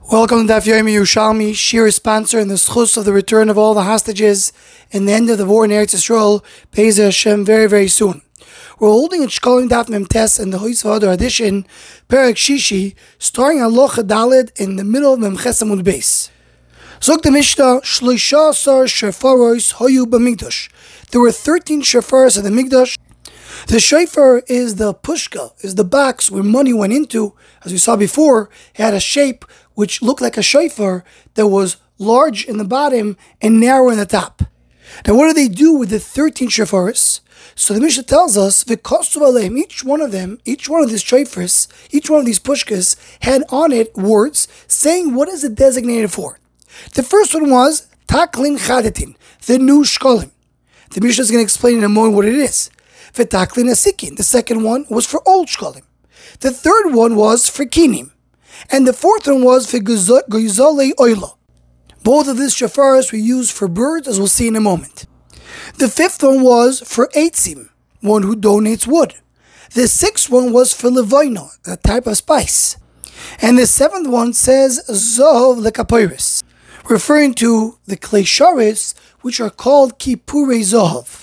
Welcome to Daf Yomi Yerushalmi, Shir sponsor in the schus of the return of all the hostages and the end of the war in Eretz Yisrael, Be'ezer Hashem, very, very soon. We're holding in Shkolim Daf Mem Tes in the Hois V'Adar edition, Perek Shishi, starting Halacha Daled in the middle of Mem Ches Amud Beis. Zok the Mishnah, Shloisha Asar Shefaros Hoyu B'Mikdash. There were 13 shefaros of the Mikdash. The shofar is the pushka, is the box where money went into. As we saw before, it had a shape which looked like a shofar that was large in the bottom and narrow in the top. Now what do they do with the 13 shofaros? So the Mishnah tells us, each one of them, each one of these shofars, each one of these pushkas had on it words saying what is it designated for. The first one was Taklin Chadetin, the new shkolim. The Mishnah is going to explain in a moment what it is. V'taklin Asikin, the second one was for old shkolim. The third one was for kinim. And the fourth one was for Goizale Oila. Both of these shofaros were used for birds, as we'll see in a moment. The fifth one was for Eitzim, one who donates wood. The sixth one was for Levoino, a type of spice. And the seventh one says Zohov Lekapiris, referring to the clay sharis, which are called Kipure Zohov.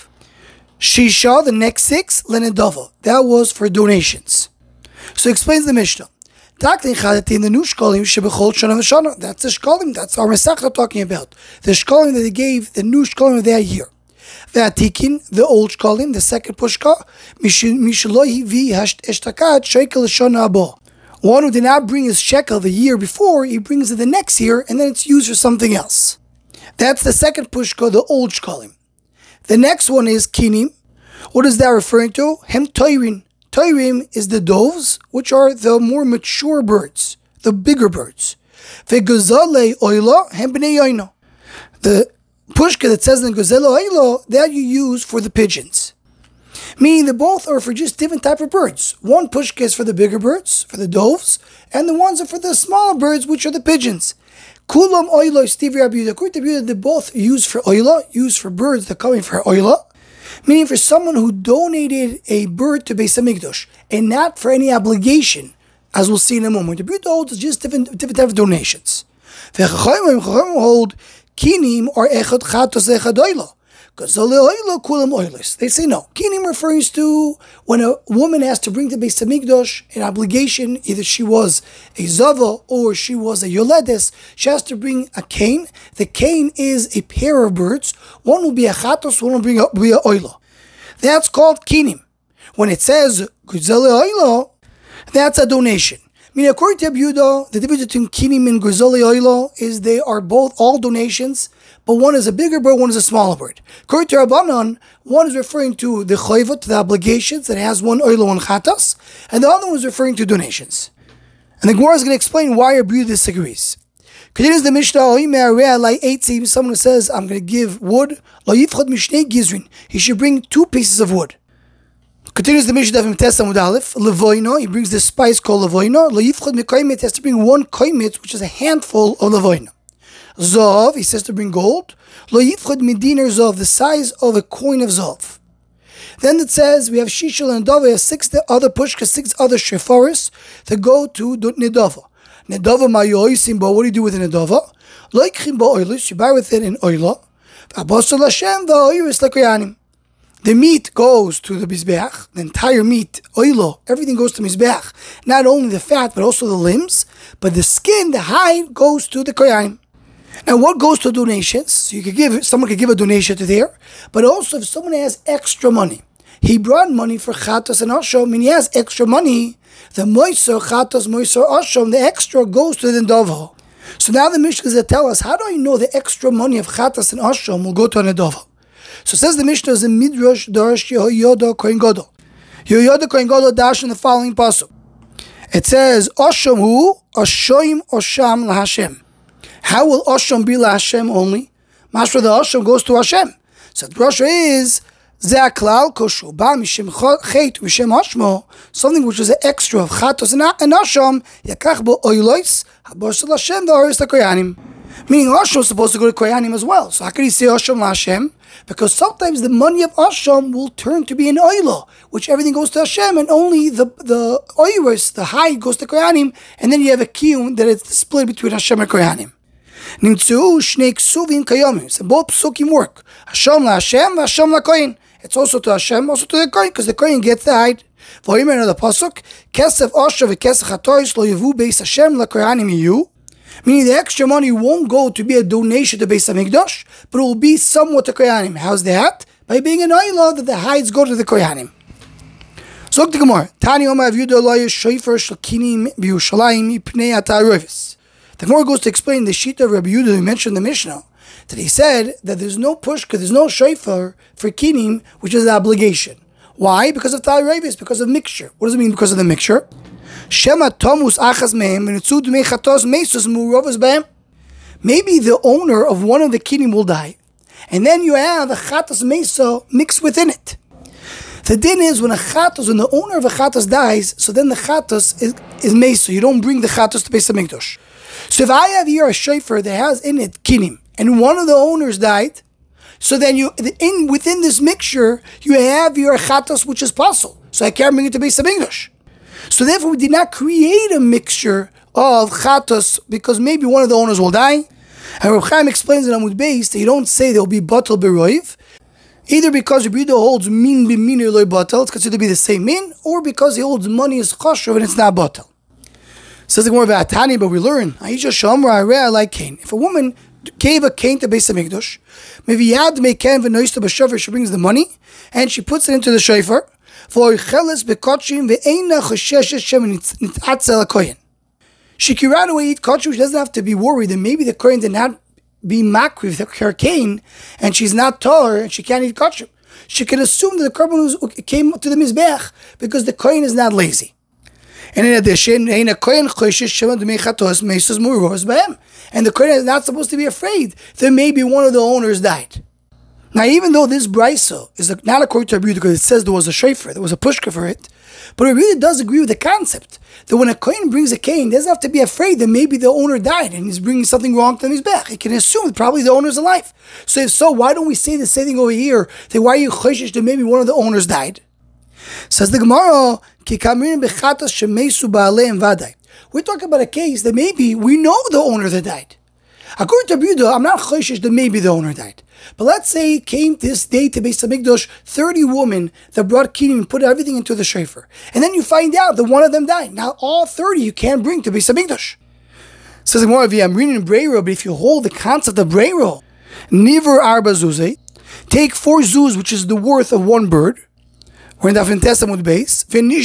Shisha, the next six, Lenedova, that was for donations. So explains the Mishnah. Taklin Chadetin, the new shkolim, Shebechol Shana V'Shana. That's the shkolim, that's our Masechta talking about. The shkolim that they gave, the new shkolim of that year. V'atikin, the old shkolim, the second pushka, Mishaloi Vi Hashtakat Shekel Shana Abo. One who did not bring his shekel the year before, he brings it the next year, and then it's used for something else. That's the second pushka, the old shkolim. The next one is kinim. What is that referring to? Hem toirin. Toirim is the doves, which are the more mature birds, the bigger birds. Ve'gozale oila hem b'nei yoino. The pushka that says in gozale oila, that you use for the pigeons. Meaning they both are for just different type of birds. One pushka is for the bigger birds, for the doves, and the ones are for the smaller birds, which are the pigeons. Kulam oila Stevie Rabbi Yehuda, they both used for oila, used for birds that come in for oila. Meaning for someone who donated a bird to Beis HaMikdash and not for any obligation, as we'll see in a moment. The bird holds just different type of donations. The Chachamim hold kinim or echad chatos echad oila. They say no. Kinim refers to when a woman has to bring to Beis HaMikdash an obligation, either she was a zava or she was a yoledes, she has to bring a cane. The cane is a pair of birds. One will be a chatos, one will be a oila. That's called kinim. When it says guzele oila, that's a donation. Meaning, according to Yehuda, the difference between kinim and guzele oila is they are both all donations, but one is a bigger bird, one is a smaller bird. According to Rabbanan, one is referring to the chayvot, the obligations, that has one oila, one chatas, and the other one is referring to donations. And the Gemara is going to explain why Rabbi disagrees. Continues the Mishnah, someone who says, I'm going to give wood, he should bring 2 pieces of wood. Continues the Mishnah of Mtes Amud Aleph, Levoino, he brings the spice called Levoino, he has to bring 1 koimit, which is a handful of Levoino. Zov, he says to bring gold. Lo yifchod mediner zov, the size of a coin of zov. Then it says we have shishel and dova, 6 other pushkas, 6 other shefaris that go to nedava. Nedava mayoisim, but what do you do with a nedava? Loikhim ba'oilis, you buy with it in oila. V'abosol Hashem va'oiris lakoyanim. The meat goes to the mizbeach, the entire meat, oilo, everything goes to mizbeach. Not only the fat, but also the limbs, but the skin, the hide, goes to the koyanim. Now, what goes to donations? So someone could give a donation to there, but also if someone has extra money, he brought money for chatos and ashom, and he has extra money, the moiser, chatos, moiser, ashom, the extra goes to the nedava. So now the Mishnah is going to tell us, how do I know the extra money of chatos and ashom will go to a nedava? So says the Mishnah is in Midrash Darash Yehoyada Kohen Gadol. Yehoyada Kohen Gadol dash in the following pasuk. It says, ashom hu, ashoim osham lahashem. How will Asham be La Hashem only? Mashra, the Asham goes to Hashem. So the Rasha is Ze'aklal koshu ba mishem chet mishem hashmo, something which is an extra of chatos and Asham yakach bo oilois habor shel Hashem v'aris lakoyanim. Meaning Asham is supposed to go to Kohanim as well. So how can he say Asham LaHashem? Because sometimes the money of Asham will turn to be an oila, which everything goes to Hashem, and only the oiros, the hide, goes to Kohanim, and then you have a kiyum that it's split between Hashem and Kohanim. Nimtzeu shnei ksuvim kayomim. So both psukim work. Hashem LaHashem, Hashem LaKohen. It's also to Hashem, also to the Kohen, because the Kohen gets the hide. V'omer another pasuk, kesef Asham v'kesef hatois lo yevu beis Hashem LaKohanim yiyu. Meaning the extra money won't go to be a donation to Beis HaMikdash, but it will be somewhat to Kohanim. How's that? By being an oila that the hides go to the Kohanim. So look to Gemara. Tani Omar Avyuda Loya Shoifer Shalkinim B'Yushalayim Ipnei Atarovis. The Gemara goes to explain the Shita of Rabbi Yehuda who mentioned in the Mishnah, that he said that there's no pushka, there's no shofar for kinim, which is the obligation. Why? Because of Tarovis, because of mixture. What does it mean because of the mixture? Shema Tomus Achas Mehem V'Nitzud Mei Chatos Meisus Murovas Behem. Maybe the owner of one of the kinim will die, and then you have a Chatos Mesa mixed within it. The din is when the owner of a Chatos dies, so then the Chatos is Mesa. You don't bring the Chatos to Beis HaMikdash. So if I have here a shofar that has in it kinim, and one of the owners died, so then within this mixture you have your Chatos which is possible. So I can't bring it to Beis HaMikdash. So therefore we did not create a mixture of chatos because maybe one of the owners will die. And Reb Chaim explains in Amud Beis that you don't say there will be batal beroiv, either because Reb Yehuda holds min b'min or loy batal, it's considered to be the same min, or because he holds money as choshev and it's not batal. Says the Gemara V'atani, but we learn Aisha Shamra Areh like Cain. If a woman gave a cane to Beis HaMikdash, maybe Yad me Cain v'noista b'shofar, she brings the money and she puts it into the shofar. She can run away, eat kachim. She doesn't have to be worried that maybe the Kohen did not be makriv her cane and she's not tar and she can't eat kachim. She can assume that the korban came to the mizbeach because the Kohen is not lazy. And in addition, and the Kohen is not supposed to be afraid that maybe one of the owners died. Now, even though this brisa is not according to Rabbi Yehuda because it says there was a shofar, there was a pushka for it, but Rabbi Yehuda does agree with the concept that when a kohen brings a cane, he doesn't have to be afraid that maybe the owner died and he's bringing something wrong to his back. He can assume that probably the owner is alive. So if so, why don't we say the same thing over here? That why are you choshesh that maybe one of the owners died? Says the Gemara, we're talking about a case that maybe we know the owner that died. According to Rabbi Yehuda, I'm not choshesh that maybe the owner died. But let's say it came this day to Beis HaMikdash, 30 women that brought kinim and put everything into the shofar. And then you find out that one of them died. Now all 30 you can't bring to Beis HaMikdash. Says the Gemara, I'm reading in Breiro, but if you hold the concept of Breiro, Niver Arba Zuzeh, take 4 zuz, which is the worth of one bird. We're in the Amud Beis.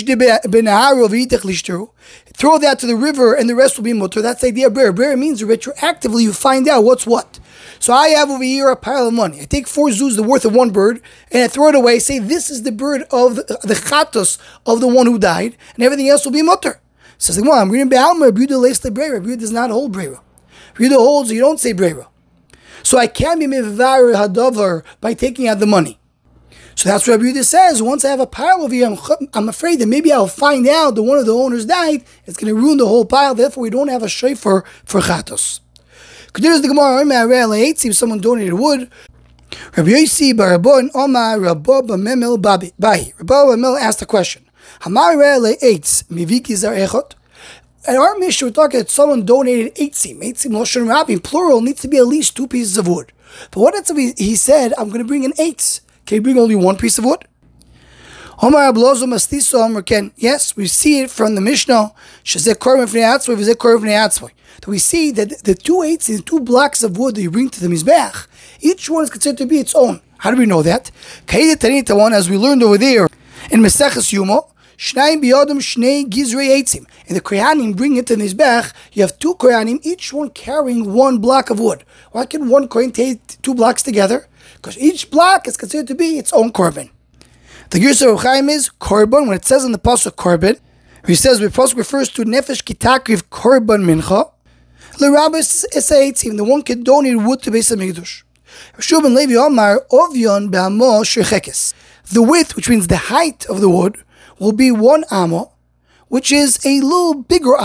Throw that to the river and the rest will be mutter. That's the idea of Breiro. Breiro means retroactively you find out what's what. So I have over here a pile of money. I take 4 zuz, the worth of one bird, and I throw it away. Say this is the bird of the chatos of the one who died, and everything else will be mutter. Says the I'm reading Be'alma. Rabbi Yehuda leis leBreiro. Rabbi Yehuda does not hold Breiro. Rabbi Yehuda holds you don't say Breiro. So I can't be mevar hadavar by taking out the money. So that's what Rabbi Yehuda says. Once I have a pile over here, I'm afraid that maybe I'll find out that one of the owners died. It's going to ruin the whole pile. Therefore, we don't have a shofar for chatos. Continues the Gemara, if someone donated wood, Rabbi Yossi Barabon Omar Rabba B'Memel Bahi. Rabba B'Memel asked a question. Hamar le'etz miviki zar echot. At our mission, we're talking that someone donated eitzim. Eitzim Loshen Rabbi, plural, needs to be at least 2 pieces of wood. But what if he said, I'm going to bring an eitz? Can you bring only 1 piece of wood? Omar Ablozo Mastiso Omar Ken. Yes, we see it from the Mishnah. Shazek Korban Fnei Atzvoi, V'zek Korban Fnei Atzvoi. That we see that the 2 eighths, the 2 blocks of wood that you bring to the Mizbeach, each one is considered to be its own. How do we know that? Kaida Tanita one, as we learned over there in Meseches Yuma, Shnayim Biyodam Shnei Gizrei Eitzim. In the Kohanim bring it to the Mizbeach, you have 2 Kohanim, each one carrying 1 block of wood. Why can one Kohen take 2 blocks together? Because each block is considered to be its own korban. The Girsa of Chaim is korban. When it says in the pasuk korban, he says the pasuk refers to nefesh kitakriv korban mincha. L'rabbis esaitzim, the one can donate wood to Beis HaMikdash. Shubin Levi Omar ovyon be'amo shechekes. The width, which means the height of the wood, will be 1 amo, which is a little bigger amo.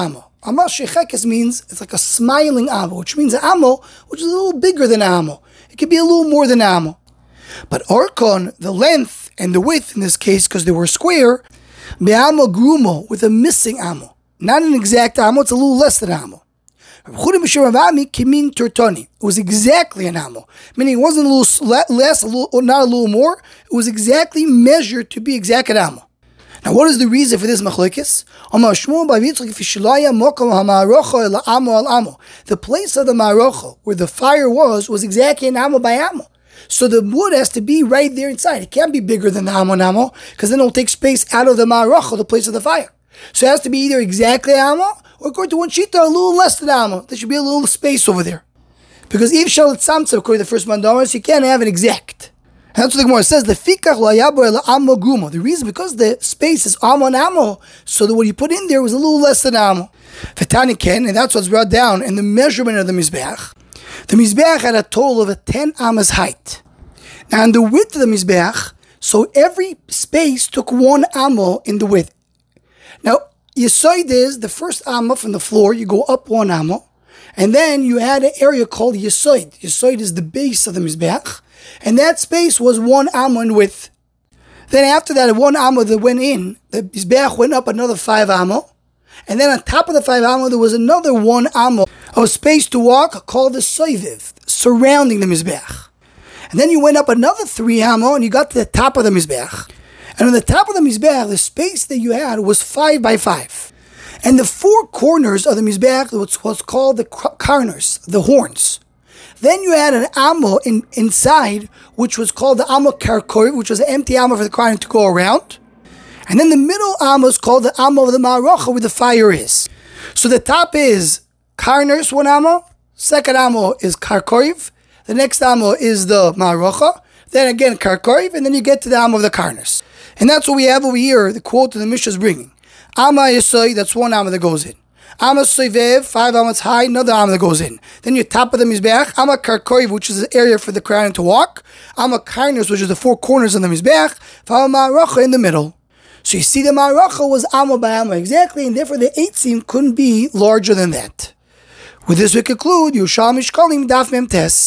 Amal shechekes means it's like a smiling amo, which means an amo which is a little bigger than an amo. It could be a little more than an amo. But orkon, the length and the width in this case, because they were square, be'amo grumo, with a missing amo. Not an exact amo, it's a little less than an amo. It was exactly an amo, meaning it wasn't a little less, not a little more. It was exactly measured to be exact an amo. Now, what is the reason for this machlokes? The place of the marocha, where the fire was exactly an amo by amo. So the wood has to be right there inside. It can't be bigger than the amo, because then it'll take space out of the marocha, the place of the fire. So it has to be either exactly amo, or according to one shita, a little less than amo. There should be a little space over there. Because if shalat samtza, according to the first mandaras, you can't have an exact. And that's what the Gemara says, the fikach lo yabo ela amo grumo. The reason, because the space is amo and amo, so that what you put in there was a little less than amo. V'tani ken, and that's what's brought down in the measurement of the mizbeach. The mizbeach had a total of a 10 amas height. Now, in the width of the mizbeach, so every space took 1 amo in the width. Now, Yesoid is the first amma from the floor, you go up 1 amma, and then you had an area called Yesoid. Yesoid is the base of the Mizbeach, and that space was 1 amma in width. Then after that, 1 amma that went in, the Mizbeach went up another 5 amma, and then on top of the 5 amma, there was another 1 amma of space to walk called the Soiviv, surrounding the Mizbeach. And then you went up another 3 amma, and you got to the top of the Mizbeach. And on the top of the Mizbeach, the space that you had was 5 by 5. And the 4 corners of the Mizbeach was called the karners, the horns. Then you had an amo inside, which was called the amo karkor, which was an empty amo for the kohen to go around. And then the middle amo is called the amo of the ma'arocha, where the fire is. So the top is karners, 1 amo. Second amo is karkoriv. The next amo is the ma'arocha. Then again karkoriv, and then you get to the amo of the karners. And that's what we have over here, the quote that the Mishnah is bringing. Amma Yesoy, that's 1 amma that goes in. Amma Soivev, 5 ammas high, another amma that goes in. Then your top of the Mizbeach, Amma Karkoiv, which is the area for the crown to walk. Amma Karners, which is the 4 corners of the Mizbeach. Amma Ma'aracha in the middle. So you see the Ma'aracha was amma by amma exactly, and therefore the 8 seam couldn't be larger than that. With this we conclude, Yerushalmi Shkalim Daf Mem Tes.